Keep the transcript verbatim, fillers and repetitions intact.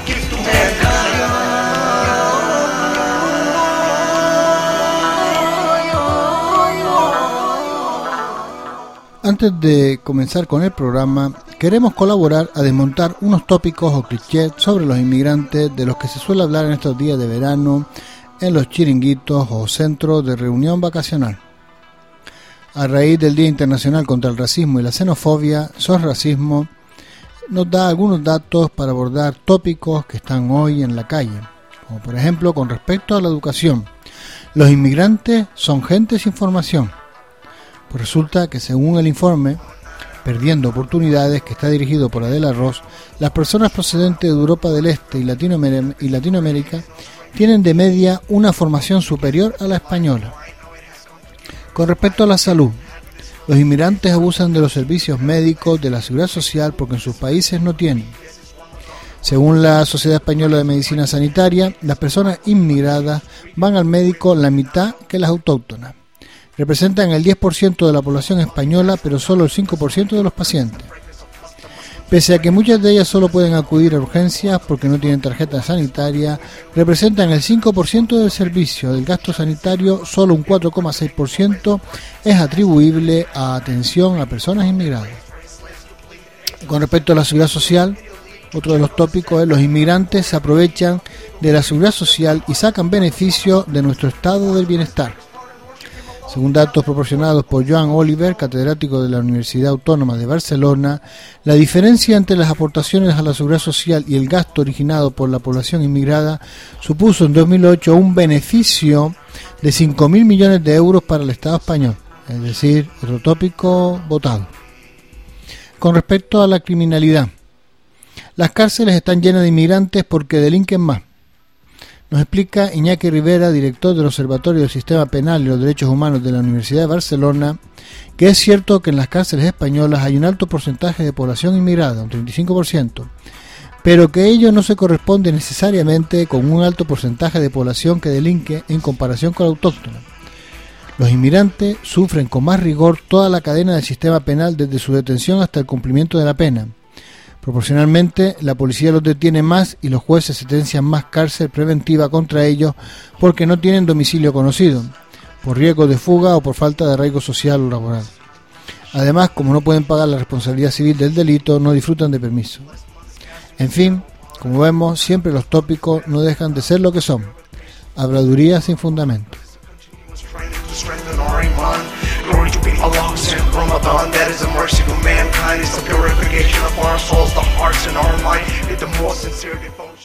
gift to mankind. Antes de comenzar con el programa, queremos colaborar a desmontar unos tópicos o clichés sobre los inmigrantes de los que se suele hablar en estos días de verano en los chiringuitos o centros de reunión vacacional. A raíz del Día Internacional contra el Racismo y la Xenofobia, SOS Racismo nos da algunos datos para abordar tópicos que están hoy en la calle, como por ejemplo con respecto a la educación. Los inmigrantes son gente sin formación. Pues resulta que según el informe Perdiendo Oportunidades, que está dirigido por Adela Ross, las personas procedentes de Europa del Este y Latinoamérica, y Latinoamérica tienen de media una formación superior a la española. Con respecto a la salud, los inmigrantes abusan de los servicios médicos de la Seguridad Social porque en sus países no tienen. Según la Sociedad Española de Medicina Sanitaria, las personas inmigradas van al médico la mitad que las autóctonas. Representan el diez por ciento de la población española, pero solo el cinco por ciento de los pacientes. Pese a que muchas de ellas solo pueden acudir a urgencias porque no tienen tarjeta sanitaria, representan el cinco por ciento del servicio. Del gasto sanitario, solo un cuatro coma seis por ciento es atribuible a atención a personas inmigradas. Con respecto a la seguridad social, otro de los tópicos es los inmigrantes se aprovechan de la seguridad social y sacan beneficio de nuestro estado del bienestar. Según datos proporcionados por Joan Oliver, catedrático de la Universidad Autónoma de Barcelona, la diferencia entre las aportaciones a la seguridad social y el gasto originado por la población inmigrada supuso en dos mil ocho un beneficio de cinco mil millones de euros para el Estado español, es decir, otro tópico votado. Con respecto a la criminalidad, las cárceles están llenas de inmigrantes porque delinquen más. Nos explica Iñaki Rivera, director del Observatorio del Sistema Penal y los Derechos Humanos de la Universidad de Barcelona, que es cierto que en las cárceles españolas hay un alto porcentaje de población inmigrada, un treinta y cinco por ciento, pero que ello no se corresponde necesariamente con un alto porcentaje de población que delinque en comparación con la autóctona. Los inmigrantes sufren con más rigor toda la cadena del sistema penal desde su detención hasta el cumplimiento de la pena. Proporcionalmente, la policía los detiene más y los jueces sentencian más cárcel preventiva contra ellos porque no tienen domicilio conocido, por riesgo de fuga o por falta de arraigo social o laboral. Además, como no pueden pagar la responsabilidad civil del delito, no disfrutan de permiso. En fin, como vemos, siempre los tópicos no dejan de ser lo que son, habladurías sin fundamento. Glory to be Allah sent Ramadan, that is a mercy to mankind. It's the purification of our souls, the hearts and our mind with the most sincere devotion.